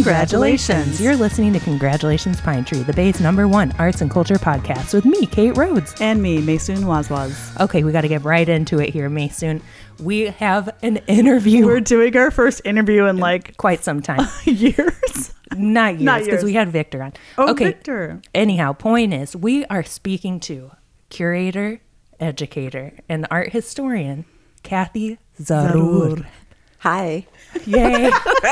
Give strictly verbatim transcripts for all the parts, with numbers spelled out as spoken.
Congratulations. You're listening to Congratulations Pine Tree, the Bay's number one arts and culture podcast with me, Kate Rhodes. And me, Maysoon Wazwaz. Okay, we got to get right into it here, Maysoon. We have an interview. We're doing our first interview in like quite some time. years? Not years, because we had Victor on. Oh, okay. Victor. Anyhow, point is, we are speaking to curator, educator, and art historian, Kathy Zarour. Zarour. Hi. Yay.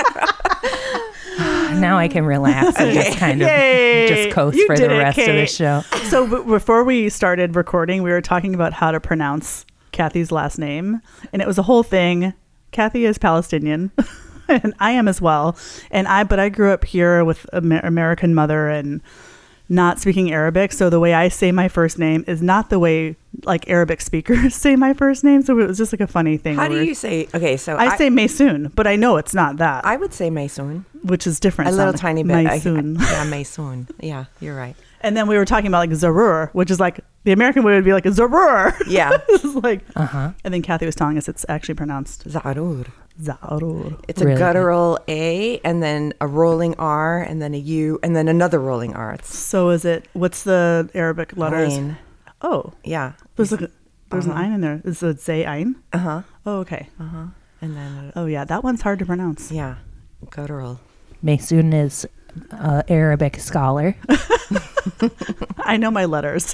Now I can relax and just kind of Yay. just coast You for did the it, rest of the Kate. show. So b- before we started recording, we were talking about how to pronounce Kathy's last name. And it was a whole thing. Kathy is Palestinian. And I am as well. And I, but I grew up here with an Amer- American mother and not speaking Arabic. So the way I say my first name is not the way like Arabic speakers say my first name. So it was just like a funny thing. How do where you say? Okay, so I, say Maysoon, but I know it's not that, I would say Maysoon. which is different. A It little sounds tiny like bit. I- Maysoon. I- yeah, Maysoon. Yeah, you're right. And then we were talking about like Zarour, which is like the American way would be like a Zarour. Yeah. It's like, Uh-huh. and then Kathy was telling us it's actually pronounced Zarour. Zarour. It's a Really? guttural A, and then a rolling R, and then a U, and then another rolling R. It's So is it? What's the Arabic letters? Ain. Oh, Yeah. there's like a, there's Uh-huh. an ein in there. Is it Zay ein? Uh huh. Oh, okay. Uh huh. And then uh, Oh yeah, that one's hard to pronounce. yeah, guttural. Maysoon is an Arabic scholar. I know my letters.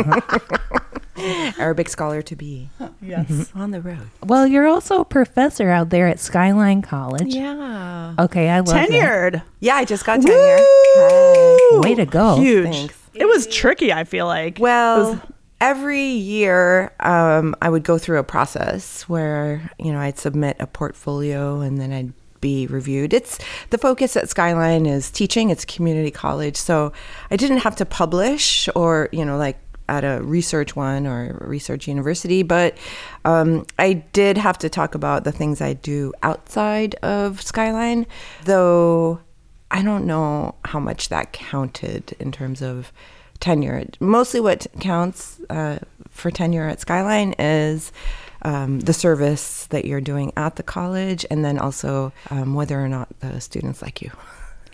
Arabic scholar to be Yes. on the road. Well, you're also a professor out there at Skyline College. Yeah. Okay, I love that. Tenured. Yeah, I just got Woo! tenure. Hi. Way to go. Huge. Thanks. It was tricky. I feel like. It Well, was- every year um, I would go through a process where, you know, I'd submit a portfolio and then I'd be reviewed. It's the focus at Skyline is teaching. It's community college. So I didn't have to publish or, you know, like at a research one or a research university, but um, I did have to talk about the things I do outside of Skyline, though I don't know how much that counted in terms of tenure. Mostly what counts uh, for tenure at Skyline is um, the service that you're doing at the college, and then also um, whether or not the students like you.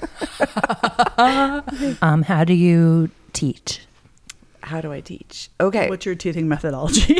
Um, how do you teach? How do I teach? Okay. What's your teaching methodology?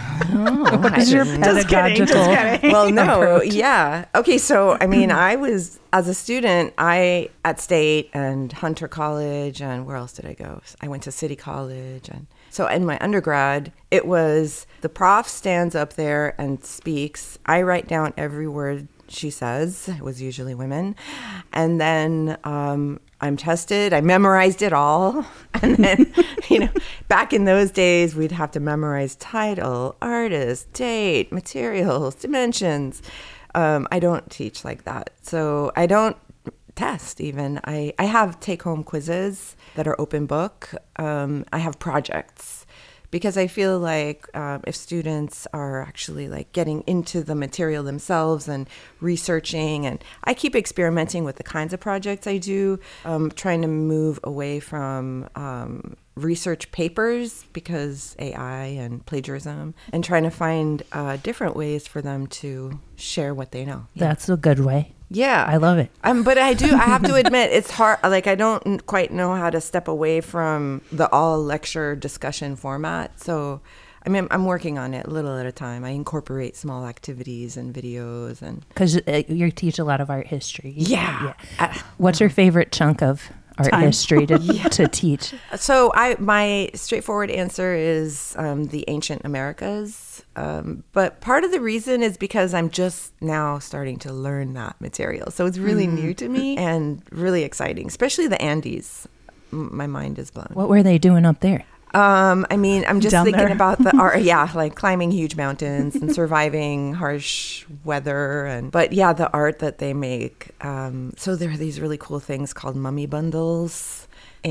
Oh, What is your Just kidding, just pedagogical? kidding. well, no, approach? yeah. Okay, so I mean, I was as a student, I at State and Hunter College, and where else did I go? I went to City College, and so in my undergrad, it was the prof stands up there and speaks. I write down every word she says. It was usually women, and then um, I'm tested. I memorized it all, and then you know, back in those days, we'd have to memorize title, artist, date, materials, dimensions. Um, I don't teach like that, so I don't test even. I, I have take-home quizzes that are open book. Um, I have projects. Because I feel like um, if students are actually like getting into the material themselves and researching, and I keep experimenting with the kinds of projects I do, um, trying to move away from um, research papers because A I and plagiarism, and trying to find uh, different ways for them to share what they know. Yeah. That's a good way. Yeah. I love it. Um, but I do, I have to admit, it's hard. Like, I don't n- quite know how to step away from the all lecture discussion format. So, I mean, I'm working on it a little at a time. I incorporate small activities and videos and. Because uh, you teach a lot of art history. Yeah. Uh, What's your favorite chunk of art Time. history to, to teach? So I, my straightforward answer is um, the ancient Americas. Um, but part of the reason is because I'm just now starting to learn that material. So it's really Mm. new to me and really exciting, especially the Andes. M- My mind is blown. What were they doing up there? Um, I mean, I'm just Down thinking there. about the art, yeah, like climbing huge mountains and surviving harsh weather, and but yeah, the art that they make. Um, so there are these really cool things called mummy bundles,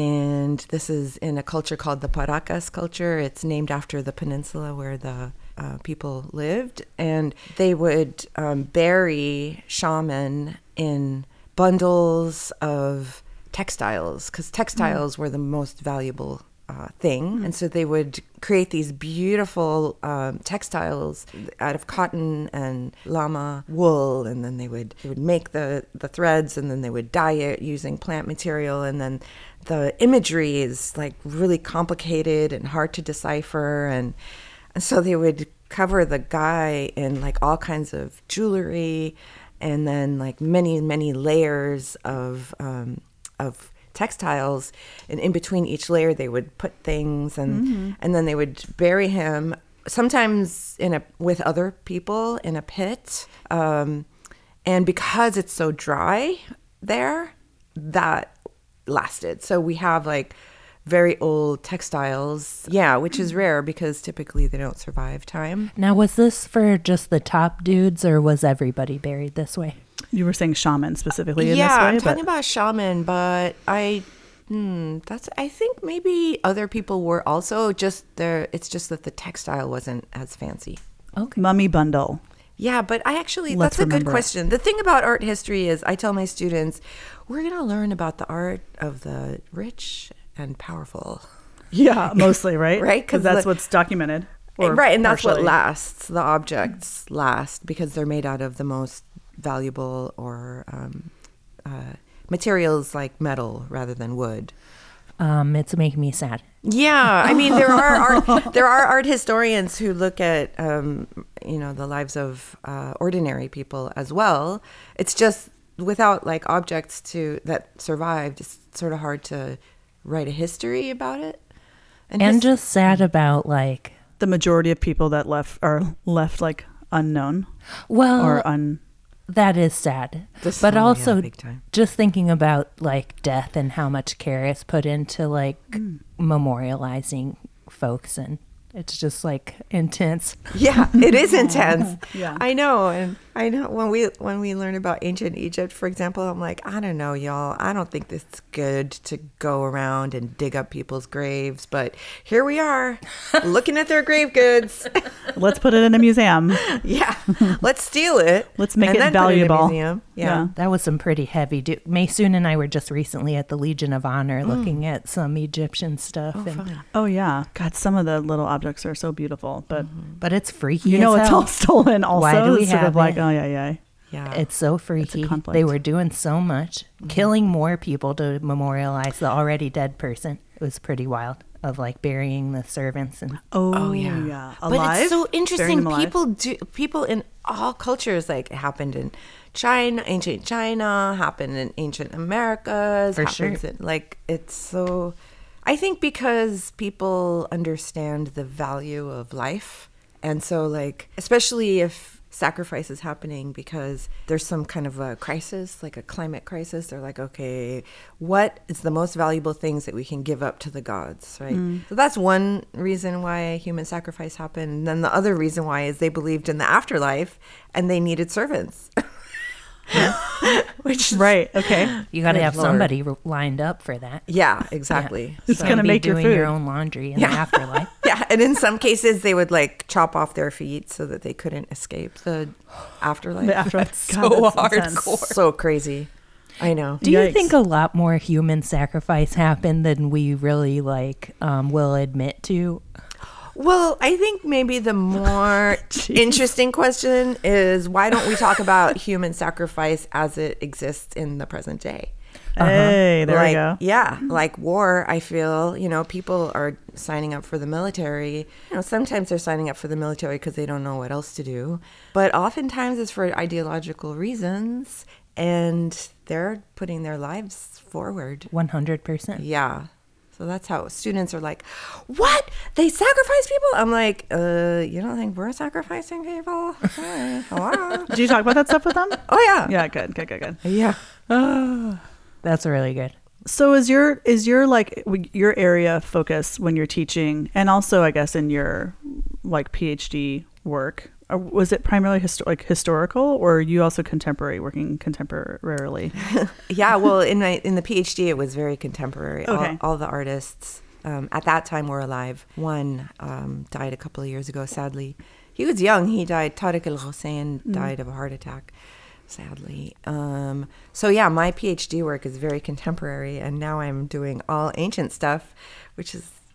and this is in a culture called the Paracas culture. It's named after the peninsula where the uh, people lived, and they would um, bury shaman in bundles of textiles because textiles mm. were the most valuable uh, thing. And so they would create these beautiful um, textiles out of cotton and llama wool. And then they would, they would make the, the threads, and then they would dye it using plant material. And then the imagery is like really complicated and hard to decipher. And, and so they would cover the guy in like all kinds of jewelry, and then like many, many layers of um, of textiles, and in between each layer they would put things, and mm-hmm. and then they would bury him, sometimes in a with other people in a pit, um, and because it's so dry there, that lasted. So we have like very old textiles, yeah, which is rare because typically they don't survive time. Now, was this for just the top dudes, or was everybody buried this way? You were saying shaman specifically in yeah, this way? I'm but... talking about shaman, but I, hmm, that's I think maybe other people were also just there. It's just that the textile wasn't as fancy. Okay. Mummy bundle. Yeah, but I actually, Let's that's a good remember question. it. The thing about art history is I tell my students, we're going to learn about the art of the rich and powerful. Yeah, mostly, right? Right? Because that's the, what's documented. Right, and that's partially. what lasts. The objects last because they're made out of the most valuable or um, uh, materials like metal rather than wood. Um, it's making me sad. Yeah, I mean there are art, there are art historians who look at um, you know the lives of uh, ordinary people as well. It's just without like objects to that survived, it's sort of hard to write a history about it. And, and his- just sad about like the majority of people that left are left like unknown. Well, or un. That is sad. This but one, also yeah, big time. Just thinking about like death and how much care is put into like mm. memorializing folks, and it's just like intense. Yeah, it is intense. Yeah. I know. And I know when we when we learn about ancient Egypt, for example, I'm like, I don't know, y'all. I don't think this is good to go around and dig up people's graves. But here we are looking at their grave goods. Let's put it in a museum. Yeah. Let's steal it. Let's make and it then valuable. Put it in a museum. Yeah. yeah. That was some pretty heavy. Do- Maysoon and I were just recently at the Legion of Honor mm. looking at some Egyptian stuff. Oh, and fun. oh yeah. God, some of the little objects are so beautiful, but mm-hmm. but it's freaky. You know, as it's hell. all stolen. Also, Why do we it's sort have of like, it? oh yeah, yeah. Yeah. It's so freaky. It's they were doing so much, mm-hmm. killing more people to memorialize the already dead person. It was pretty wild. Of like burying the servants and oh, oh yeah, yeah. But alive? it's so interesting. Alive? People do people in all cultures, like it happened in China, ancient China, happened in ancient Americas. For sure. In, like it's so. I think because people understand the value of life, and so like especially if sacrifice is happening because there's some kind of a crisis, like a climate crisis. They're like, okay, what is the most valuable things that we can give up to the gods, right? Mm. So that's one reason why human sacrifice happened. And then the other reason why is they believed in the afterlife and they needed servants. Which is, right, okay. You got to have Lord. somebody r- lined up for that. Yeah, exactly. Yeah. It's gonna make your doing food. your own laundry in Yeah. the afterlife. Yeah, and in some cases they would like chop off their feet so that they couldn't escape the afterlife. The afterlife. That's God, so that's intense. hardcore. So crazy. I know. Do you Yikes. think a lot more human sacrifice happened than we really like um, will admit to? Well, I think maybe the more interesting question is why don't we talk about human sacrifice as it exists in the present day? Hey, there like, we go. Yeah, like war, I feel, you know, people are signing up for the military. You know, sometimes they're signing up for the military because they don't know what else to do. But oftentimes it's for ideological reasons, and they're putting their lives forward. one hundred percent. Yeah. So that's how students are like, what? They sacrifice people? I'm like, uh, you don't think we're sacrificing people? Hey, hello? Did you talk about that stuff with them? Oh, yeah. Yeah, good, good, good, good. Yeah. Oh, that's really good. So is your is your like w- your area of focus when you're teaching, and also I guess in your like PhD work, or was it primarily histo- like historical, or are you also contemporary, working contemporarily? Yeah, well, in my in the PhD, it was very contemporary. Okay. All, all the artists um, at that time were alive. One um, died a couple of years ago, sadly. He was young. He died. Tariq El-Hussein Mm. died of a heart attack, sadly. Um, so yeah, my PhD work is very contemporary, and now I'm doing all ancient stuff, which is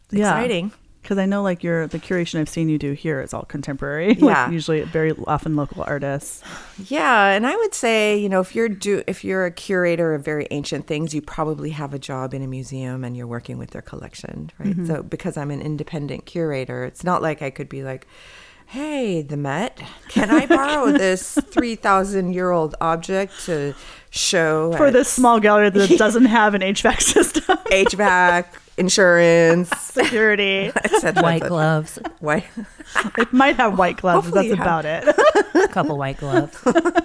Yeah. exciting. Because I know like your the curation I've seen you do here is all contemporary. Yeah. Like usually very often local artists. Yeah, and I would say, you know, if you're do if you're a curator of very ancient things, you probably have a job in a museum and you're working with their collection, right? Mm-hmm. So because I'm an independent curator, it's not like I could be like, hey, the Met, can I borrow this three thousand year old object to show For at this small gallery that doesn't have an H V A C system, H V A C, insurance, security. et cetera, White et cetera. gloves, White. It might have white gloves. Hopefully That's you about it. a couple white gloves.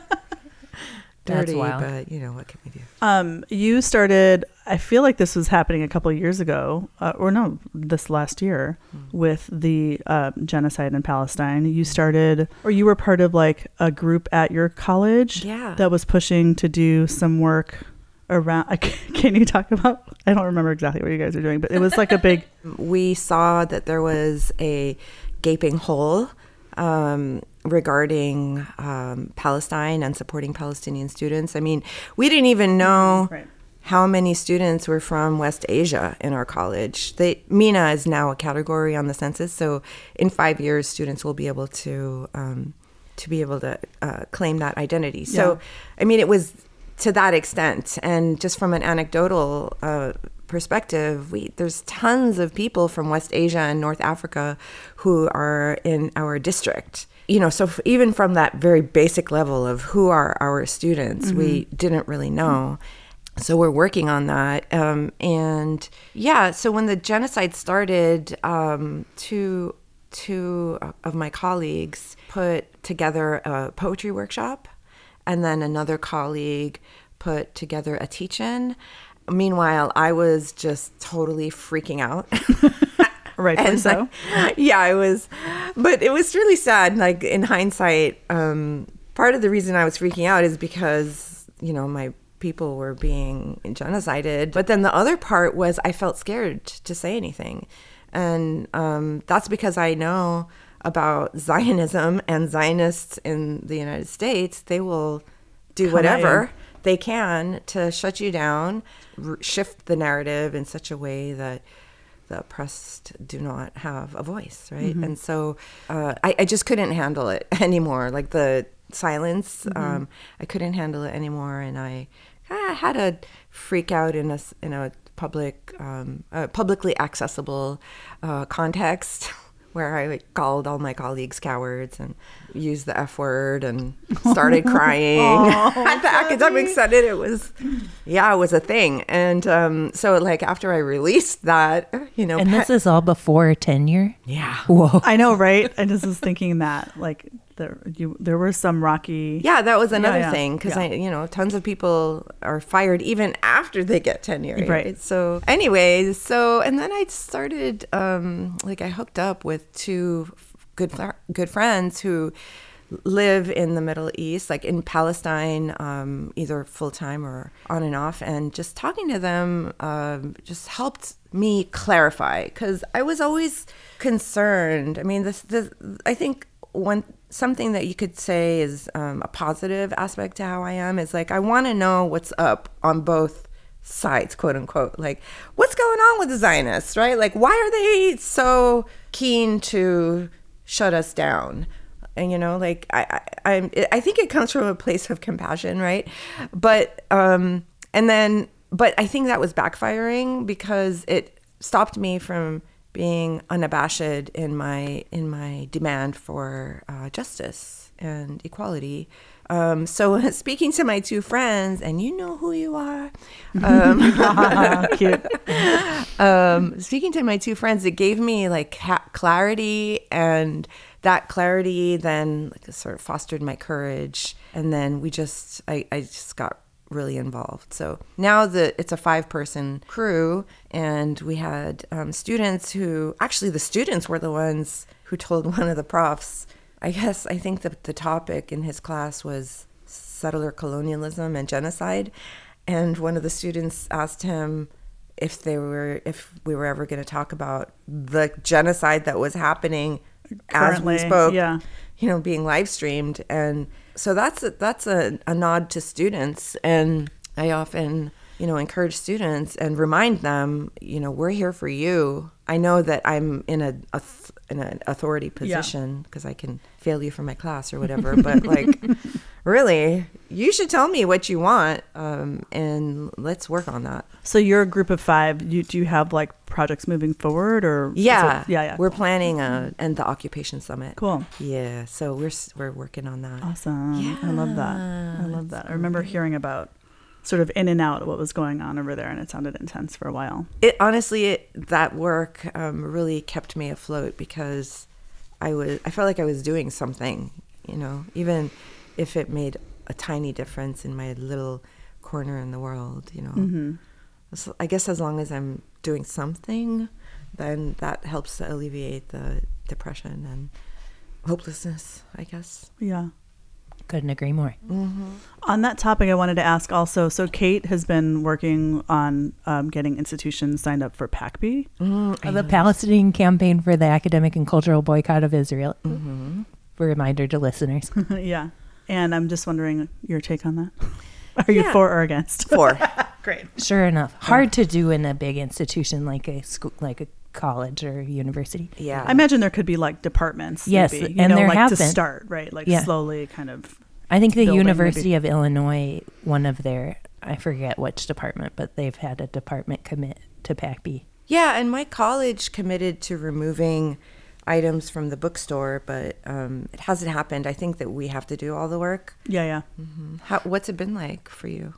That's Dirty, wild. but you know, what can we do? Um, you started. I feel like this was happening a couple of years ago, uh, or no, this last year, Mm. with the uh, genocide in Palestine. You started, or you were part of like a group at your college Yeah. that was pushing to do some work around. I c- Can you talk about? I don't remember exactly what you guys are doing, but it was like a big. We saw that there was a gaping hole um, regarding um, Palestine and supporting Palestinian students. I mean, we didn't even know Right. how many students were from West Asia in our college. They, MENA is now a category on the census, so in five years, students will be able to um, to be able to uh, claim that identity. So, Yeah. I mean, it was to that extent, and just from an anecdotal uh, perspective, we there's tons of people from West Asia and North Africa who are in our district. You know, so f- even from that very basic level of who are our students, we didn't really know. So we're working on that. Um, and yeah, so when the genocide started, um, two, two of my colleagues put together a poetry workshop, and then another colleague put together a teach-in. Meanwhile, I was just totally freaking out. Rightfully And, so. like, yeah, I was, but it was really sad. Like in hindsight, um, part of the reason I was freaking out is because, you know, my people were being genocided. But then the other part was I felt scared to say anything. And um, that's because I know about Zionism and Zionists in the United States. They will do Come whatever at they can to shut you down, r- shift the narrative in such a way that the oppressed do not have a voice, right? Mm-hmm. And so uh, I, I just couldn't handle it anymore. Like the silence, Mm-hmm. um, I couldn't handle it anymore, and I, I had to freak out in a s- in a public, um, uh, publicly accessible uh, context. Where I like, called all my colleagues cowards and used the F word and started crying at the academic senate. It was, yeah, it was a thing. And um, so, like, after I released that, you know, And this is all before tenure? yeah, Whoa. I know, right? I just was thinking that, like, there you there were some rocky. yeah, that was another yeah. thing because Yeah. I, you know, tons of people are fired even after they get tenure. Right. So, anyways, so and then I started, um, like, I hooked up with two good fr- good friends who live in the Middle East, like in Palestine, um, either full time or on and off, and just talking to them um, just helped me clarify because I was always concerned. I mean, this, this I think one something that you could say is um, a positive aspect to how I am is like I want to know what's up on both sides, quote unquote. Like, what's going on with the Zionists, right? Like, why are they so keen to shut us down? And, you know, like, I, I, I'm, I think it comes from a place of compassion, right? But, um, and then, but I think that was backfiring because it stopped me from being unabashed in my, in my demand for uh, justice and equality. Um, so speaking to my two friends, and you know who you are, um, Cute. um, speaking to my two friends, it gave me like ha- clarity, and that clarity then like sort of fostered my courage. And then we just, I, I just got really involved. So now that it's a five person crew, and we had um, students who, actually the students were the ones who told one of the profs, I guess, I think that the topic in his class was settler colonialism and genocide. And one of the students asked him if they were, if we were ever going to talk about the genocide that was happening as we Currently, spoke, yeah. you know, being live streamed. And so that's a, that's a, a nod to students. And I often you know, encourage students and remind them, you know, we're here for you. I know that I'm in a, a in an authority position because yeah. I can fail you for my class or whatever. But like, really, you should tell me what you want, um, and let's work on that. So you're a group of five. You do you have like projects moving forward, or yeah, it, yeah, yeah. We're planning a and the occupation summit. Cool. Yeah, so we're we're working on that. Awesome. Yeah, I love that. I love that. I remember hearing about sort of in and out what was going on over there, and it sounded intense for a while. It honestly, it, that work um, really kept me afloat because I was I felt like I was doing something, you know, even if it made a tiny difference in my little corner in the world, you know. Mm-hmm. So I guess as long as I'm doing something, then that helps to alleviate the depression and hopelessness, I guess. Yeah. Couldn't agree more. Mm-hmm. On that topic, I wanted to ask also, so Kate has been working on um, getting institutions signed up for P A C B. Mm, the Palestinian Campaign for the Academic and Cultural Boycott of Israel. Mm-hmm. For a reminder to listeners. Yeah. And I'm just wondering your take on that. Are you yeah. for or against? For. Great. Sure enough. Hard to do in a big institution like a school, like a college or university. Yeah. I imagine there could be like departments. Yes, maybe, you and know, there like have to been. start, right? Like yeah. slowly kind of. I think the building, University maybe. of Illinois, one of their, I forget which department, but they've had a department commit to P A C B. Yeah, and my college committed to removing items from the bookstore, but um, it hasn't happened. I think that we have to do all the work. Yeah, yeah. Mm-hmm. How, what's it been like for you?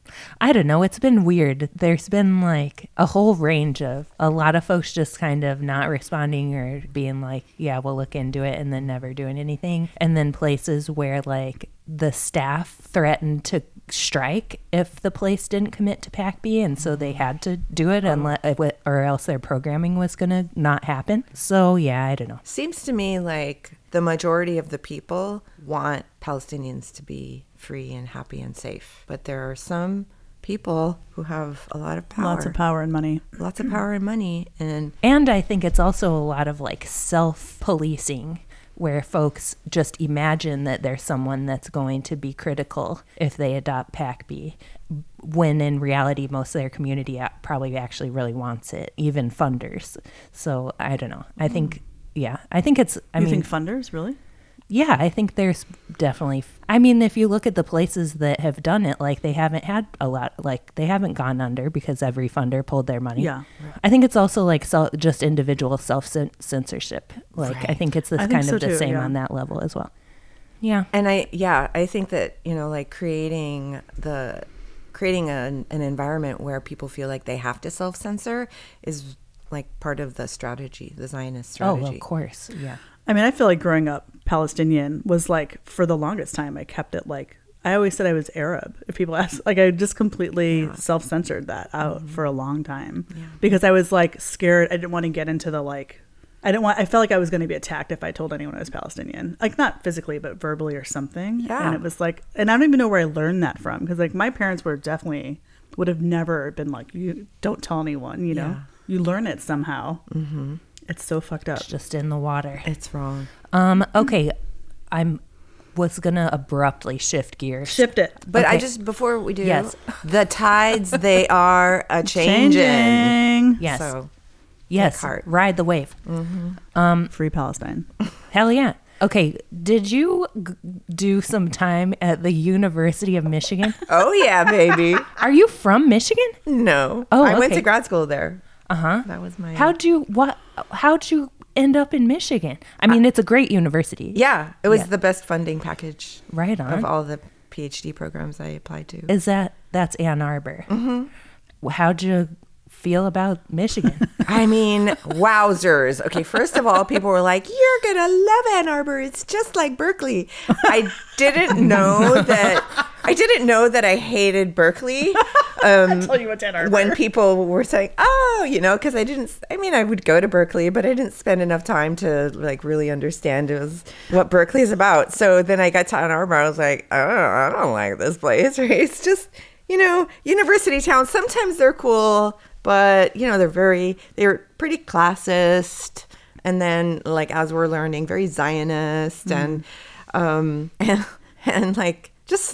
I don't know. It's been weird. There's been like a whole range of a lot of folks just kind of not responding or being like, yeah, we'll look into it, and then never doing anything. And then places where like the staff threatened to strike if the place didn't commit to P A C B, and so they had to do it, and let, or else their programming was going to not happen. So yeah, I don't know. Seems to me like the majority of the people want Palestinians to be free and happy and safe. But there are some people who have a lot of power. Lots of power and money. Lots of power and money. And and I think it's also a lot of like self-policing where folks just imagine that there's someone that's going to be critical if they adopt P A C B, when in reality most of their community probably actually really wants it, even funders. So I don't know. I think, yeah, I think it's, I you mean. think funders, really? Yeah, I think there's definitely, I mean, if you look at the places that have done it, like they haven't had a lot, like they haven't gone under because every funder pulled their money. Yeah. I think it's also like self, just individual self-censorship. Like right. I think it's the I kind think of so the too, same yeah. on that level as well. Yeah. And I, yeah, I think that, you know, like creating the, creating a, an environment where people feel like they have to self-censor is like part of the strategy, the Zionist strategy. Oh, of course. Yeah. I mean, I feel like growing up Palestinian was like, for the longest time, I kept it like, I always said I was Arab. If people ask, like I just completely yeah. self-censored that out mm-hmm. for a long time yeah. because I was like scared. I didn't want to get into the like, I didn't want, I felt like I was going to be attacked if I told anyone I was Palestinian, like not physically, but verbally or something. Yeah. And it was like, and I don't even know where I learned that from. Cause like my parents were definitely, would have never been like, you don't tell anyone, you know, yeah. you learn it somehow. Mm-hmm. It's so fucked up. It's just in the water. It's wrong. Um, okay. I'm was gonna abruptly shift gears. Shift it. But okay. I just, before we do, yes. the tides, they are a changing. Changing. Yes. So, yes. Ride the wave. Mm-hmm. Um, Free Palestine. Hell yeah. Okay. Did you g- do some time at the University of Michigan? Oh yeah, baby. Are you from Michigan? No. Oh, I went okay. to grad school there. Uh-huh. That was my... How'd you, what, how'd you end up in Michigan? I mean, it's a great university. Yeah. It was yeah. the best funding package. Right on. Of all the PhD programs I applied to. Is that, that's Ann Arbor. Mm-hmm. How'd you feel about Michigan? I mean, wowzers. Okay, first of all, people were like, you're going to love Ann Arbor. It's just like Berkeley. I didn't know that... I didn't know that I hated Berkeley. Um, tell you what's Ann Arbor. When people were saying, oh, you know, because I didn't, I mean, I would go to Berkeley, but I didn't spend enough time to like really understand it was what Berkeley is about. So then I got to Ann Arbor. I was like, oh, I don't like this place. Right? It's just, you know, university towns. Sometimes they're cool, but, you know, they're very, they're pretty classist. And then like, as we're learning, very Zionist mm. and, um, and, and like just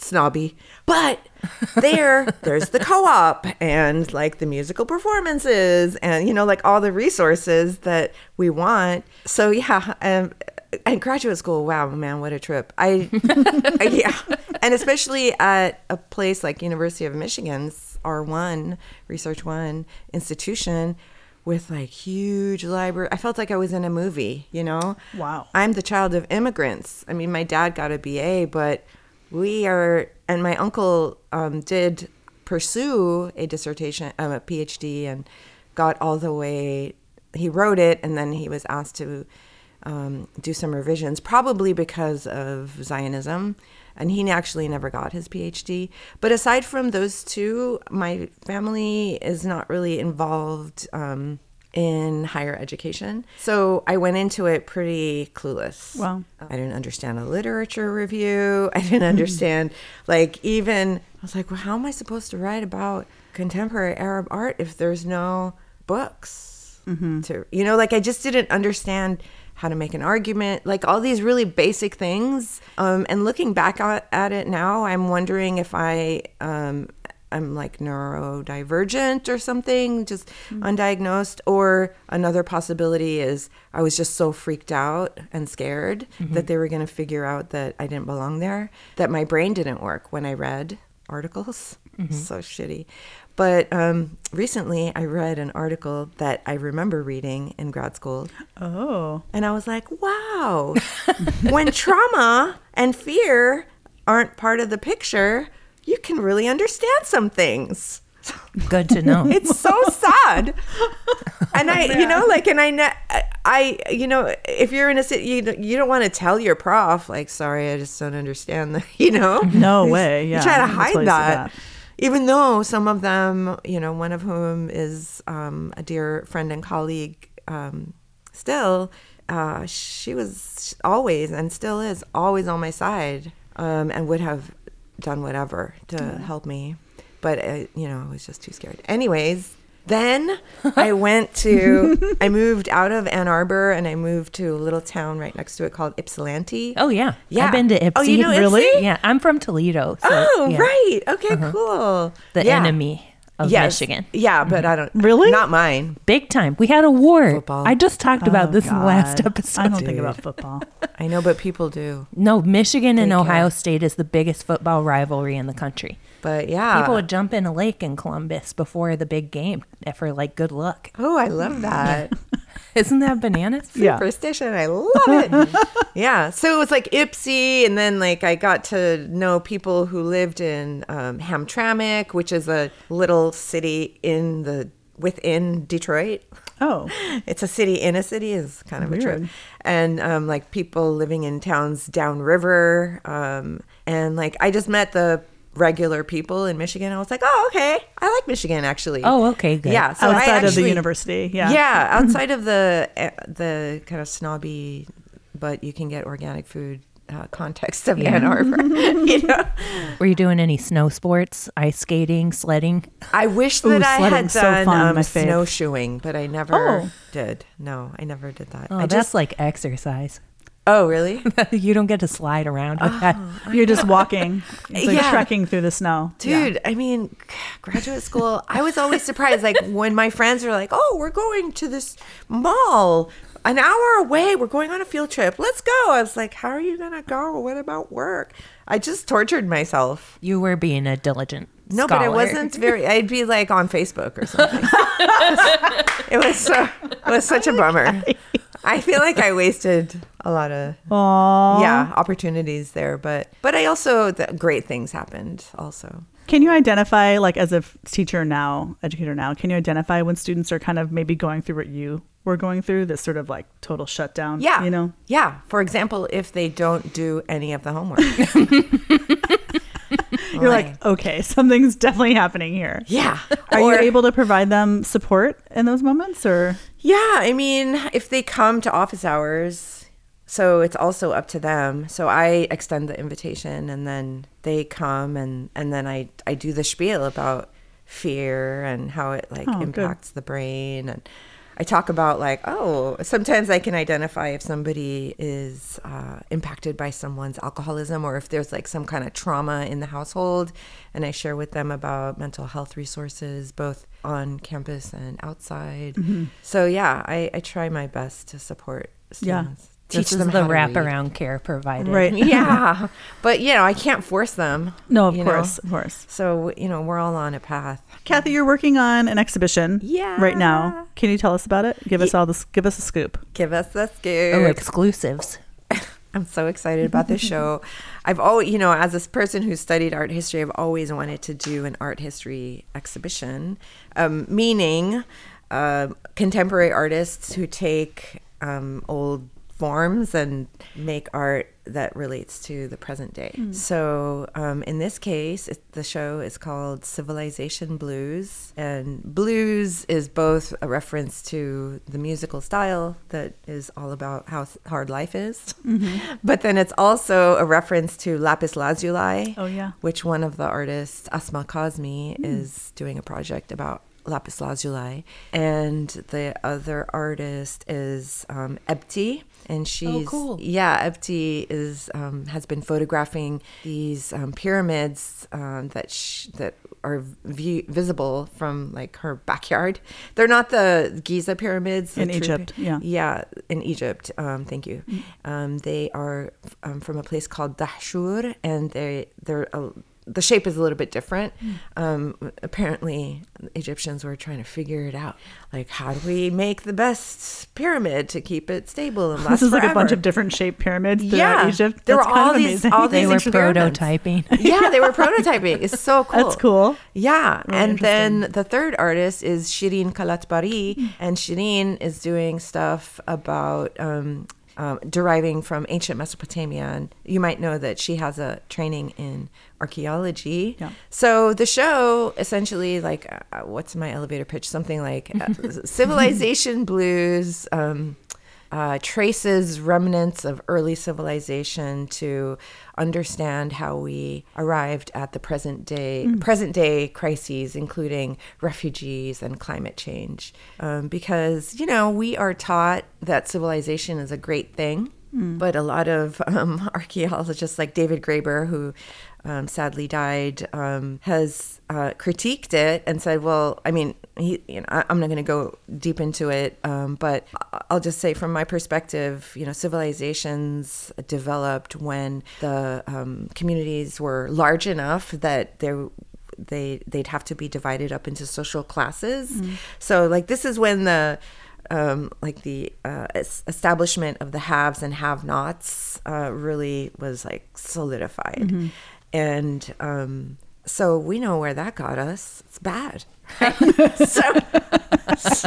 snobby. But there, there's the co-op and like the musical performances and, you know, like all the resources that we want. So yeah, um, and graduate school, wow, man, what a trip. I, I yeah. And especially at a place like University of Michigan's R one, Research One institution with like huge library. I felt like I was in a movie, you know? Wow. I'm the child of immigrants. I mean, my dad got a B A, but we are, and my uncle um, did pursue a dissertation, um, a PhD, and got all the way, he wrote it, and then he was asked to um, do some revisions, probably because of Zionism. And he actually never got his PhD. But aside from those two, my family is not really involved um, in higher education. So I went into it pretty clueless. Wow. I didn't understand a literature review. I didn't understand, like, even, I was like, well, how am I supposed to write about contemporary Arab art if there's no books? Mm-hmm. To, you know, like, I just didn't understand how to make an argument, like all these really basic things. Um, and looking back at, at it now, I'm wondering if I, um, I'm like neurodivergent or something, just mm-hmm. undiagnosed. Or another possibility is I was just so freaked out and scared mm-hmm. that they were going to figure out that I didn't belong there, that my brain didn't work when I read articles. Mm-hmm. So shitty. But um, recently I read an article that I remember reading in grad school. Oh. And I was like, wow, when trauma and fear aren't part of the picture, you can really understand some things. Good to know. It's so sad. And I, you know, like, and I, I, you know, if you're in a city, you, you don't want to tell your prof, like, sorry, I just don't understand that, you know? No way. Yeah. You try to Let's hide place that. that. Even though some of them, you know, one of whom is um, a dear friend and colleague um, still, uh, she was always and still is always on my side um, and would have done whatever to mm. help me. But, uh, you know, I was just too scared. Anyways, then I went to, I moved out of Ann Arbor and I moved to a little town right next to it called Ypsilanti. Oh, yeah. Yeah. I've been to Ypsi. Oh, you know Really? Ypsi? Yeah. I'm from Toledo. So, oh, yeah. right. Okay, Uh-huh. cool. The yeah. enemy of yes. Michigan. Yeah, but I don't. Really? Not mine. Big time. We had a war. Football. I just talked about Oh, this in the God. last episode. I don't Dude. think about football. I know, but people do. No, Michigan and They Ohio care. State is the biggest football rivalry in the country. But yeah. People would jump in a lake in Columbus before the big game for like good luck. Oh, I love that. Isn't that bananas? Yeah. Superstition. I love it. Yeah. So it was like Ypsi. And then like I got to know people who lived in um, Hamtramck, which is a little city in the within Detroit. Oh. It's a city in a city is kind of Weird. a trip. And um, like people living in towns downriver. Um, and like I just met the regular people in Michigan. I was like, oh, okay. I like Michigan actually. Oh, okay, good. Yeah. So I Outside of the actually- university. Yeah. Yeah, outside of the uh, the kind of snobby, but you can get organic food uh, context of Yeah. Ann Arbor. You know, Were you doing any snow sports, ice skating, sledding? I wish Ooh, that I had sledding's so done fun, um, my fave. snowshoeing, but I never Oh. did. No, I never did that. Oh, I that's just like exercise. oh really? You don't get to slide around with that. You're just walking. It's like Yeah. trekking through the snow. Dude, I mean, graduate school, I was always surprised. Like when my friends were like, oh, we're going to this mall an hour away. We're going on a field trip. Let's go. I was like, how are you going to go? What about work? I just tortured myself. You were being a diligent No, but I scholar. wasn't very, I'd be like on Facebook or something. It was so, it was such a bummer. I feel like I wasted a lot of Aww. yeah opportunities there, but but I also the great things happened also. Can you identify, like, as a f- teacher now, educator now, can you identify when students are kind of maybe going through what you were going through, this sort of like total shutdown? Yeah, You know? Yeah. For example, if they don't do any of the homework, You're like, okay, something's definitely happening here. yeah. Are Or- you able to provide them support in those moments, or? Yeah, I mean, if they come to office hours, so it's also up to them. So I extend the invitation and then they come and, and then I, I do the spiel about fear and how it like Oh, good. impacts the brain. And I talk about like, oh, sometimes I can identify if somebody is uh, impacted by someone's alcoholism or if there's like some kind of trauma in the household. And I share with them about mental health resources, both on campus and outside. Mm-hmm. So yeah, I, I try my best to support students. Yeah. Teach this them is the wraparound care provided. Right. Yeah. But, you know, I can't force them. No, of you course. know? Of course. So, you know, we're all on a path. Kathy, you're working on an exhibition Yeah. right now. Can you tell us about it? Give us all this. Give us a scoop. Give us the scoop. Oh, exclusives. I'm so excited about this show. I've always, you know, as this person who studied art history, I've always wanted to do an art history exhibition, um, meaning uh, contemporary artists who take um, old forms and make art that relates to the present day. Mm. So um, in this case, it, the show is called Civilization Blues. And blues is both a reference to the musical style that is all about how hard life is. Mm-hmm. But then it's also a reference to lapis lazuli, oh, yeah. which one of the artists, Asma Kazmi, mm. is doing a project about lapis lazuli. And the other artist is um, Ebti. And she's, oh, cool. yeah, Ebti is, um, has been photographing these um, pyramids um, that sh- that are view- visible from like her backyard. They're not the Giza pyramids. In the Egypt, py- yeah. Yeah, in Egypt. Um, thank you. Mm. Um, they are um, from a place called Dahshur, and they, they're a the shape is a little bit different. Mm. Um, apparently, Egyptians were trying to figure it out. Like, how do we make the best pyramid to keep it stable and last This is forever? like a bunch of different shaped pyramids throughout yeah. Egypt. There That's were kind all of these, amazing. all They these were experiments. prototyping. Yeah, they were prototyping. It's so cool. That's cool. Yeah. Really and then the third artist is Shirin Kalatbari. Mm. And Shirin is doing stuff about... Um, Um, deriving from ancient Mesopotamia. And you might know that she has a training in archaeology. Yeah. So the show essentially, like, uh, what's my elevator pitch? Something like uh, Civilization Blues um, uh, traces remnants of early civilization to understand how we arrived at the present day, mm. present day crises, including refugees and climate change. Um, because, you know, we are taught that civilization is a great thing, mm. but a lot of um, archaeologists like David Graeber, who um, sadly died, um, has uh, critiqued it and said, well, I mean, he, you know, I, I'm not going to go deep into it, um, but I'll just say from my perspective, you know, civilizations developed when the um, communities were large enough that there they they'd have to be divided up into social classes. Mm. So like this is when the um, like the uh, establishment of the haves and have-nots uh, really was like solidified. Mm-hmm. And um, so we know where that got us. It's bad. so, so,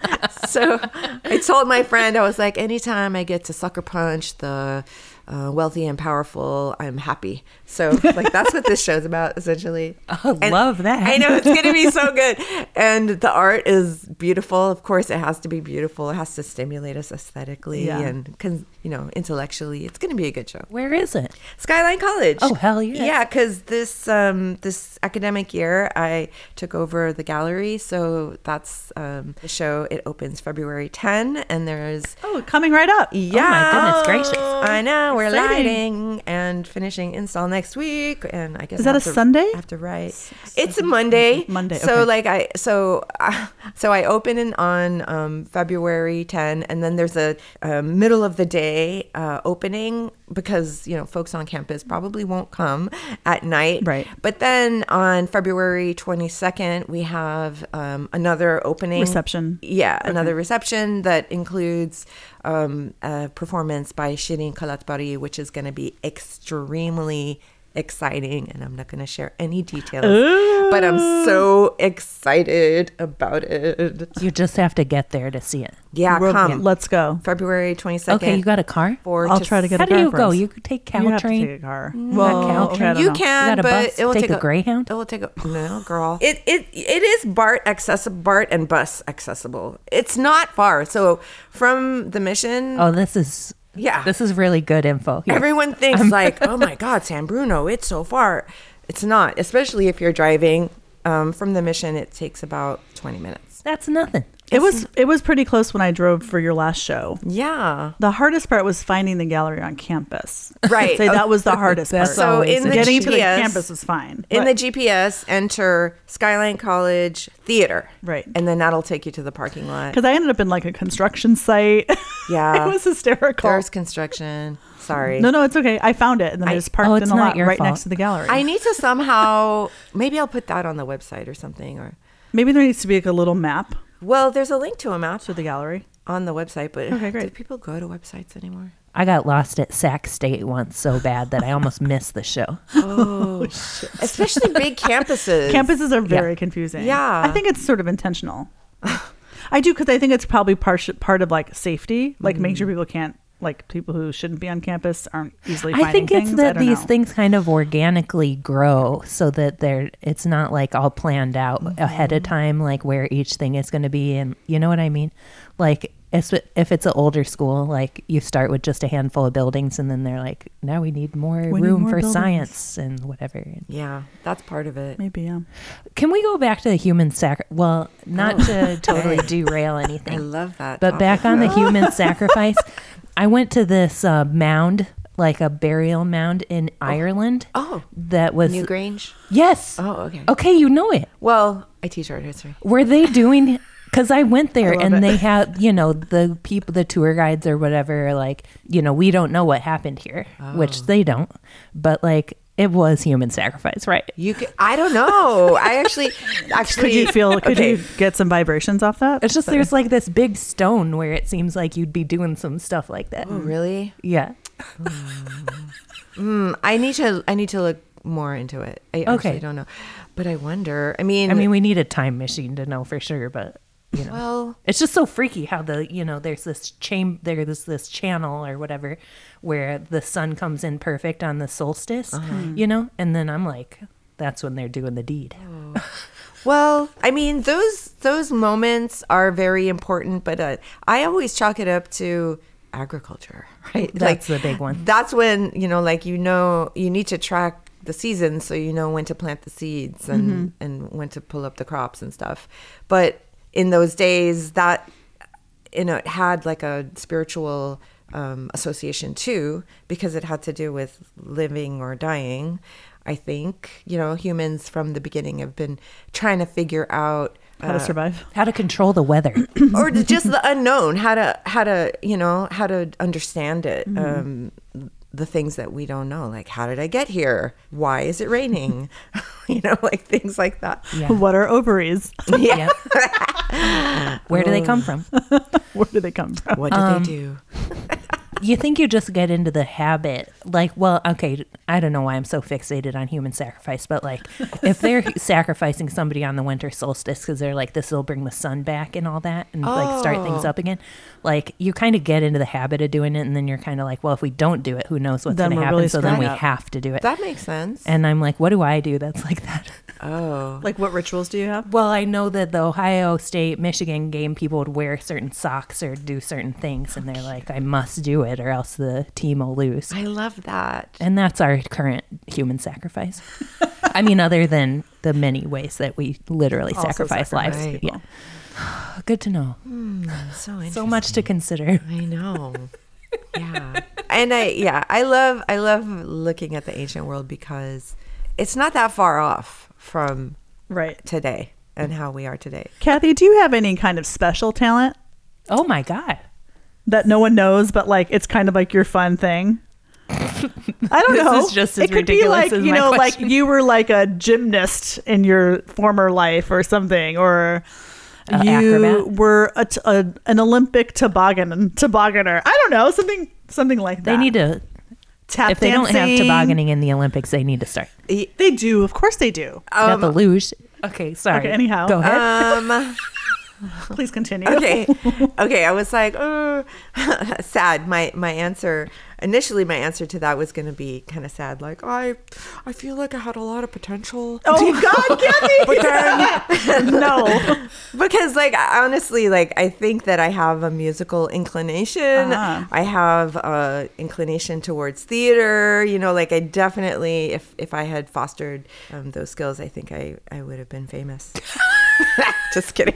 so I told my friend, I was like, anytime I get to sucker punch the uh, wealthy and powerful, I'm happy. So like that's what this show's about, essentially. Oh, and love that. I know, it's going to be so good. And the art is beautiful. Of course, it has to be beautiful. It has to stimulate us aesthetically yeah. and, con- you know, intellectually. It's going to be a good show. Where is it? Skyline College. Oh, hell yeah. Yeah, because this, um, this academic year, I took over the gallery. So that's um, the show. It opens February tenth, and there's... Oh, coming right up. Yeah. Oh, my goodness gracious. I know. We're Exciting. lighting and finishing install next week. And I guess Is that I a have to, Sunday? I have to write. It's a Monday. Monday. So okay. like I so uh, so I open in on um, February tenth, and then there's a, a middle of the day uh, opening because you know folks on campus probably won't come at night. Right. But then on February twenty-second we have um, another opening reception. Yeah, okay. another reception that includes um, a performance by Shirin Kalatbari, which is going to be extremely exciting, and I'm not going to share any details, Ooh. But I'm so excited about it. You just have to get there to see it. Yeah, We're, come. Yeah, let's go. February twenty-second. Okay, you got a car? I'll to try to get How a car do you first. go? You could take Caltrain. You have to take a car. Mm, well, Caltrain. okay, I don't you know. can, you got a but bus? it will take, take a, Greyhound? It will take a no, girl. It it it is BART accessible, BART and bus accessible. It's not far. So from the Mission. Oh, this is yeah. This is really good info. Here. Everyone thinks like, oh my God, San Bruno, it's so far. It's not, especially if you're driving um, from the Mission. It takes about twenty minutes. That's nothing. It was it was pretty close when I drove for your last show. Yeah. The hardest part was finding the gallery on campus. Right. I'd say that was the hardest part. That's So always in a the Getting G to P the S, campus was fine. in but- the G P S, enter Skyline College Theater. Right. And then that'll take you to the parking lot. Because I ended up in like a construction site. Yeah. It was hysterical. There's construction. Sorry. No, no, it's okay. I found it and then I, I- just parked Oh, in it's the not lot your right fault. next to the gallery. I need to somehow, maybe I'll put that on the website or something. Or Maybe there needs to be like a little map Well, there's a link to a map to the gallery. on the website, but Okay, great. do people go to websites anymore? I got lost at Sac State once so bad that I almost missed the show. Oh, especially big campuses. Campuses are very confusing. Yeah. I think it's sort of intentional. I do because I think it's probably part part of like safety, like making sure people can't, like people who shouldn't be on campus aren't easily finding I think it's things. I that don't these know. things kind of organically grow so that they're it's not like all planned out ahead of time, like where each thing is going to be. And you know what I mean? Like if, if it's an older school, like you start with just a handful of buildings and then they're like, now we need more We need room more for buildings. science and whatever. Yeah, that's part of it. Maybe, yeah. Can we go back to the human sac? Well, not Oh. to totally derail I anything. love that. But topic. back on the human sacrifice, I went to this uh, mound, like a burial mound in Ireland. Oh, That was Newgrange? yes. Oh, okay. Okay, you know it. Well, I teach art history. Were they doing? Because I went there I love and it. they had, you know, the people, the tour guides or whatever, are like, you know, we don't know what happened here, which they don't. But like, it was human sacrifice, right? You could, I don't know. I actually, actually, Could you feel, could okay. you get some vibrations off that? It's just there's like this big stone where it seems like you'd be doing some stuff like that. Oh, really? Yeah. Mm, I need to. I need to look more into it. I Okay. actually don't know, but I wonder. I mean, I mean, we need a time machine to know for sure, but you know, well, it's just so freaky how the you know there's this cham there's this channel or whatever where the sun comes in perfect on the solstice, you know, and then I'm like, that's when they're doing the deed. well. I mean, those those moments are very important, but uh, I always chalk it up to agriculture, right? That's the big one. That's when you know, like you know, you need to track the seasons so you know when to plant the seeds and and when to pull up the crops and stuff. But in those days, that you know, it had like a spiritual um, association too, because it had to do with living or dying. I think you know humans from the beginning have been trying to figure out How to survive. How to control the weather. or just the unknown, how to how to you know how to understand it. Um, the things that we don't know, like how did I get here? Why is it raining? you know, like things like that. Yeah. What are ovaries? Yeah. Where do they come from? Where do they come from? What do Um, they do? You think you just get into the habit, like, well, okay, I don't know why I'm so fixated on human sacrifice, but like, if they're sacrificing somebody on the winter solstice because they're like, this will bring the sun back and all that, and like start things Oh. up again, like, you kind of get into the habit of doing it, and then you're kind of like, well, if we don't do it, who knows what's Then going to we're happen? really So then we screwing up. have to do it. That makes sense. And I'm like, what do I do that's like that? Oh, Like what rituals do you have? Well, I know that the Ohio State Michigan game, people would wear certain socks or do certain things, and they're like, I must do it or else the team will lose. I love that. And that's our current human sacrifice. I mean, other than the many ways that we literally Also sacrifice sacrifice lives. people. Yeah. Good to know. So interesting. So much to consider. I know. Yeah. And I yeah, I love I love looking at the ancient world because it's not that far off from Right. today and how we are today. Kathy, do you have any kind of special talent Oh my God. that no one knows, but like it's kind of like your fun thing? I don't This know. is just as it could be ridiculous like as you my know, question. like you were like a gymnast in your former life or something, or Uh, you acrobat? were a t- a- an Olympic toboggan tobogganer. I don't know, something something like that. They need to, tap if they don't have dancing. tobogganing in the Olympics, they need to start. They do, of course they do. Got the luge. Okay, sorry. Okay, anyhow. Go ahead. Um Please continue. okay. Okay, I was like, uh, sad. My my answer initially my answer to that was going to be kind of sad, like I I feel like I had a lot of potential. Oh God, Kathy! No. Because like I- honestly, like I think that I have a musical inclination. Uh-huh. I have a inclination towards theater. You know, like I definitely, if if I had fostered um, those skills, I think I I would have been famous. Just kidding.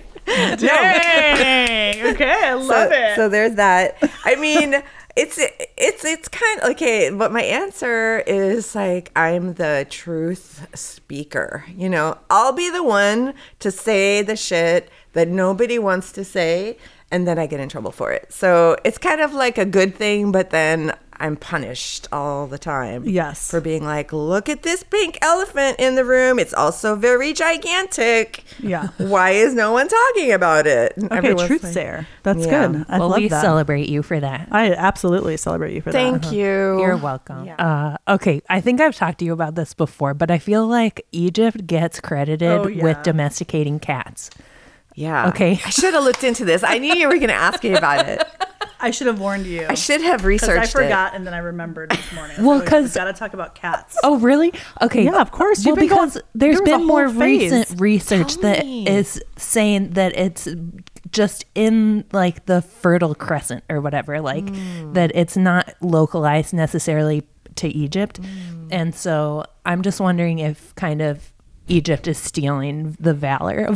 Dang. Okay, I love so, it. So there's that. I mean, it's it's it's kind of okay, but my answer is like I'm the truth speaker. You know, I'll be the one to say the shit that nobody wants to say, and then I get in trouble for it. So it's kind of like a good thing, but then I'm punished all the time. Yes. For being like, look at this pink elephant in the room. It's also very gigantic. Yeah. Why is no one talking about it? Okay, Everyone's truth's like, there. That's Yeah. good. I well, love we that. celebrate you for that. I absolutely celebrate you for Thank that. you. You're welcome. Yeah. Uh, okay, I think I've talked to you about this before, but I feel like Egypt gets credited Oh, yeah. with domesticating cats. Yeah. Okay. I should have looked into this. I knew you were going to ask me about it. I should have warned you. I should have 'Cause researched I forgot, and then I remembered this morning. Well, So we 'cause- got to talk about cats. Oh, really? Okay. Yeah, of course. Well, You've been going- because there's there was a been more whole phase. recent research Tell that me. is saying that it's just in like the Fertile Crescent or whatever, like Mm. that it's not localized necessarily to Egypt. Mm. And so I'm just wondering if kind of Egypt is stealing the valor of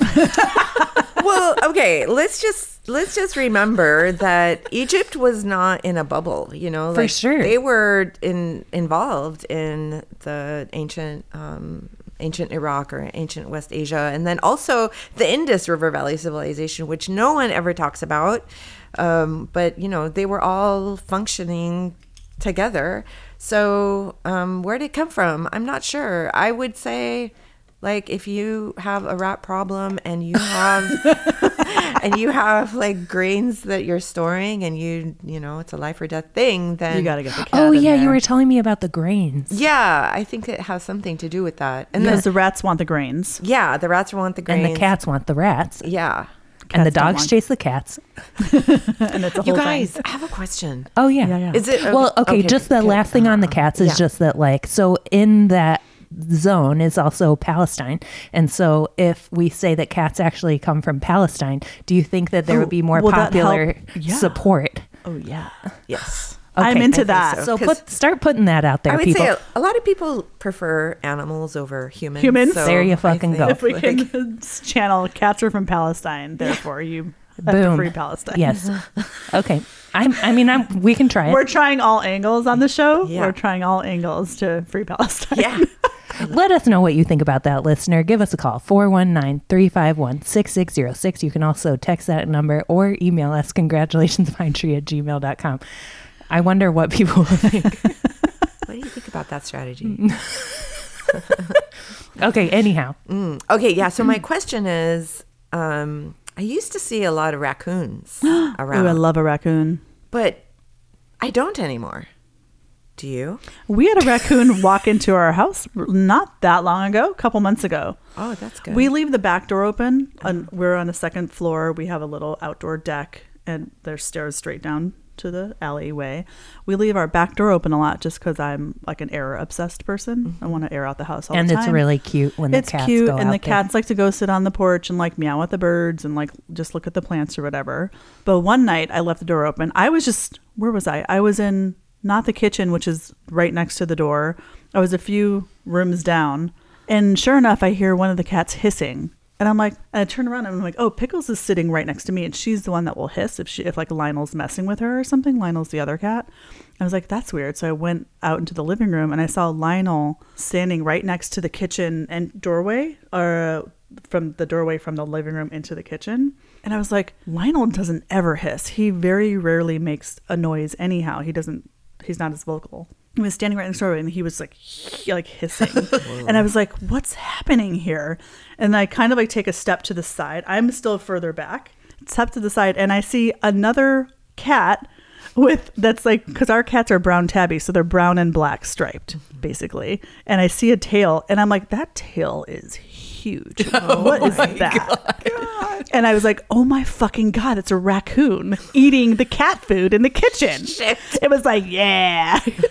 Well, okay, let's just let's just remember that Egypt was not in a bubble, you know. For like, sure. They were in involved in the ancient um ancient Iraq or ancient West Asia, and then also the Indus River Valley civilization, which no one ever talks about. Um, but you know, they were all functioning together. So um, where did it come from? I'm not sure. I would say, like, if you have a rat problem and you have and you have like grains that you're storing, and you you know it's a life or death thing, then You got to get the cat. Oh in yeah, you there. were telling me about the grains. yeah, I think it has something to do with that. And Because then the rats want the grains. yeah, the rats want the grains, And the cats want the rats. Yeah, And the Cats don't dogs want- chase the cats. And it's a you whole guys, thing. I have a question. Oh yeah. Yeah, yeah. Is it Well, okay, just the okay, last thing on the uh, cats is yeah. just that, like, so in that zone is also Palestine. And so if we say that cats actually come from Palestine, do you think that there Oh, would be more will that popular help? Yeah. support? Oh, yeah. Yes. I'm Okay, into I think that. So 'Cause put start putting that out there, I would people. say a, a lot of people prefer animals over humans. Humans? so There you I fucking think, go. If we like, can channel cats are from Palestine, therefore you have to Boom. free Palestine. Yes. Okay. I'm, I mean, I'm, we can try it. We're trying all angles on the show. Yeah. We're trying all angles to free Palestine. yeah. Let us know what you think about that, listener. Give us a call, four one nine, three five one, six six zero six. You can also text that number or email us, congratulationspinetree at gmail dot com. I wonder what people will think. What do you think about that strategy? Okay, anyhow. Mm. Okay, yeah. So my question is, um, I used to see a lot of raccoons Ooh, around, I love a raccoon. but I don't anymore. Do you? We had a raccoon walk into our house not that long ago, a couple months ago. Oh, that's good. We leave the back door open, and we're on the second floor. We have a little outdoor deck, and there's stairs straight down to the alleyway. We leave our back door open a lot just because I'm like an air obsessed person. I want to air out the house all And the time. it's really cute when the It's cats cute, go and out the there. cats like to go sit on the porch and like meow at the birds and like just look at the plants or whatever. But one night I left the door open. I was just, where was I? I was in not the kitchen, which is right next to the door. I was a few rooms down, and sure enough, I hear one of the cats hissing. And I'm like, and I turn around and I'm like, oh, Pickles is sitting right next to me, and she's the one that will hiss if she, if like Lionel's messing with her or something. Lionel's the other cat. I was like, that's weird. So I went out into the living room, and I saw Lionel standing right next to the kitchen and doorway, or from the doorway from the living room into the kitchen. And I was like, Lionel doesn't ever hiss. He very rarely makes a noise anyhow. He doesn't, he's not as vocal. He was standing right next door, and he was like, he, like hissing. And I was like, what's happening here? And I kind of like take a step to the side. I'm still further back, step to the side, and I see another cat with, that's like, because our cats are brown tabby, so they're brown and black striped, basically. And I see a tail, and I'm like, that tail is huge. What is that? And I was like, oh my fucking God, it's a raccoon eating the cat food in the kitchen. Shit. It was like, yeah.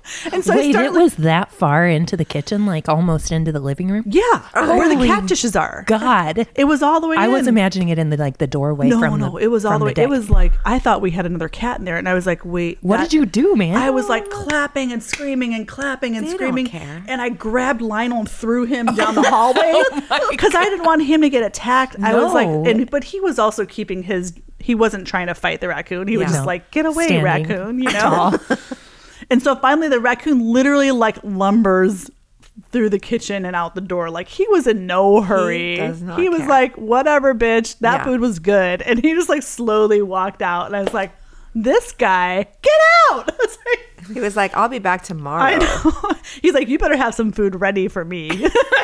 And so I Wait, started, it was that far into the kitchen, like almost into the living room? yeah, where the Holy cat dishes are. God. It was all the way I in. was imagining it in the like the doorway no, from no, the it was all from the way. deck. It was like, I thought we had another cat in there. And I was like, wait. What that- did you do, man? I was like clapping and screaming and clapping and They don't screaming. care. And I grabbed Lionel and threw him down the hallway because I didn't want him to get attacked. I was like, No. and but he was also keeping his, he wasn't trying to fight the raccoon. He was Yeah. just No. like, get away, Standing raccoon, you know? And so finally the raccoon literally like lumbers through the kitchen and out the door. Like he was in no hurry. does not He was care. like, whatever, bitch. That Yeah. food was good. And he just like slowly walked out. And I was like, this guy, get out. I was like, He was like, I'll be back tomorrow. I know. He's like, you better have some food ready for me.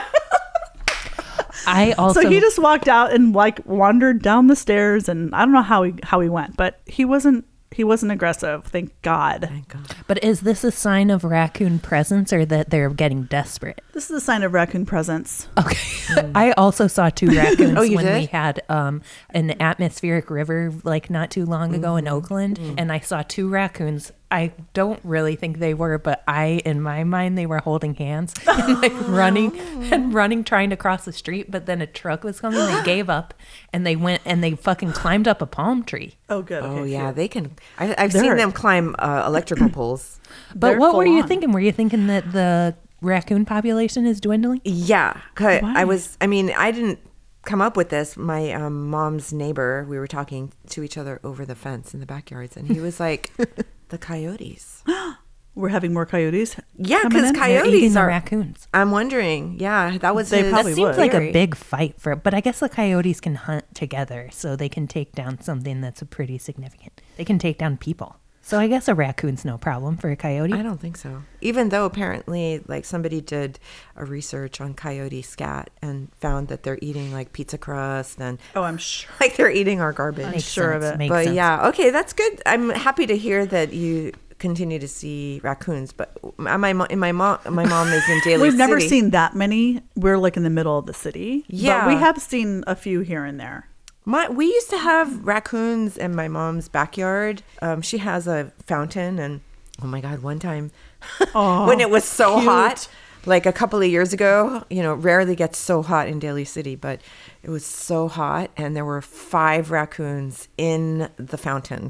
I also So he just walked out and like wandered down the stairs, and I don't know how he how he went, but he wasn't he wasn't aggressive. Thank God. Thank God. But is this a sign of raccoon presence or that they're getting desperate? This is a sign of raccoon presence. Okay. I also saw two raccoons Oh, you when did? we had um, an atmospheric river like not too long ago in Oakland, and I saw two raccoons. I don't really think they were, but I, in my mind, they were holding hands and like running and running, trying to cross the street. But then a truck was coming. They gave up and they went and they fucking climbed up a palm tree. Oh, good. Oh, Okay, yeah. phew. They can. I, I've They're- seen them climb uh, electrical poles. But They're what were full you on. thinking? Were you thinking that the raccoon population is dwindling? Yeah. 'Cause Why? I was, I mean, I didn't come up with this. My um, mom's neighbor, we were talking to each other over the fence in the backyards, and he was like, the coyotes. We're having more coyotes. Yeah, coming because in? They're eating coyotes the are. raccoons. I'm wondering. Yeah, that was They his probably That seems would. like a theory. big fight for, but I guess the coyotes can hunt together, so they can take down something that's a pretty significant. They can take down people. So I guess a raccoon's no problem for a coyote. I don't think so. Even though apparently, like somebody did a research on coyote scat and found that they're eating like pizza crust and Oh, I'm sure. like they're eating our garbage. Makes sure of sense, it. makes But sense. yeah, okay, that's good. I'm happy to hear that you continue to see raccoons. But my mo- in my mom, my mom is in Daly We've City. never seen that many. We're like in the middle of the city. Yeah. But we have seen a few here and there. My, we used to have raccoons in my mom's backyard. Um, she has a fountain, and oh my god, one time Oh, when it was so cute. hot, like a couple of years ago, you know, rarely gets so hot in Daly City, but it was so hot, and there were five raccoons in the fountain.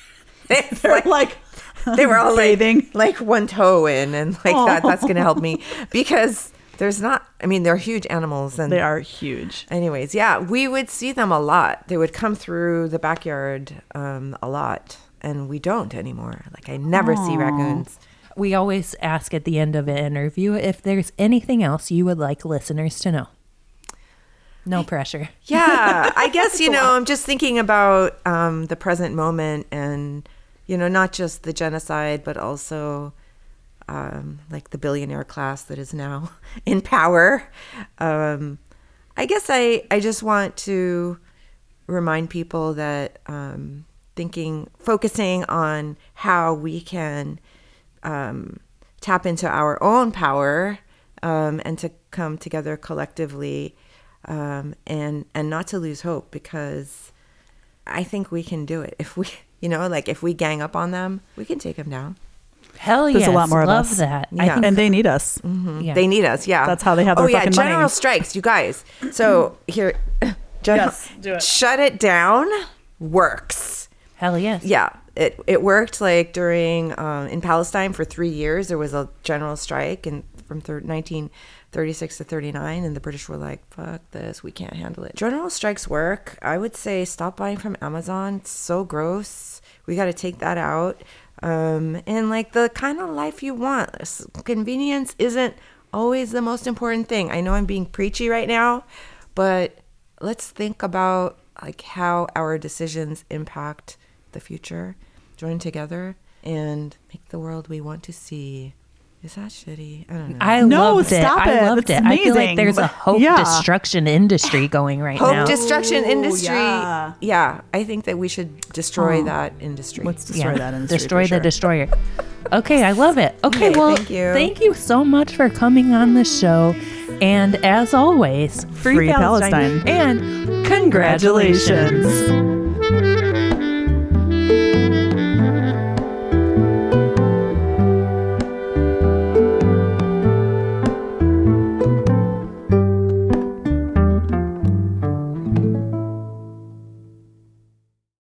It's They're like- like, they were all bathing. like, like one toe in, and like that. Oh. That's gonna help me because there's not. I mean, they're huge animals, and they are huge. Anyways, yeah, we would see them a lot. They would come through the backyard um, a lot, and we don't anymore. Like I never see raccoons. We always ask at the end of an interview if there's anything else you would like listeners to know. No pressure. Yeah, I guess you know. I'm just thinking about um, the present moment, and you know, not just the genocide, but also um, like the billionaire class that is now in power. Um, I guess I I just want to remind people that um, thinking, focusing on how we can um, tap into our own power um, and to come together collectively. Um, and and not to lose hope, because I think we can do it. If we, you know, like if we gang up on them, we can take them down. Hell There's yes. a lot more of Love us. that. I Yeah. think And they need us. yeah. They need us, yeah. That's how they have their oh, yeah, fucking general money. strikes, you guys. So here, general, Yes, do it. shut it down works. Hell yes. Yeah, it it worked like during um, in Palestine for three years. There was a general strike, and from thir- nineteen thirty-six to thirty-nine, and the British were like, "Fuck this, we can't handle it." General strikes work. I would say stop buying from Amazon. It's so gross. We got to take that out. Um, and like the kind of life you want. S- Convenience isn't always the most important thing. I know I'm being preachy right now, but let's think about like how our decisions impact the future. Join together and make the world we want to see. Is that shitty? I don't know. I No, loved it. stop I it. loved That's it. I feel like amazing. there's a hope Yeah. destruction industry going right Hope now. destruction Ooh, industry. yeah. Yeah. I think that we should destroy Oh. that industry. Let's destroy that industry. Destroy for the sure. destroyer. Okay, I love it. Okay, Okay, well, thank you. thank you so much for coming on the show. And as always, Free Palestine. and congratulations.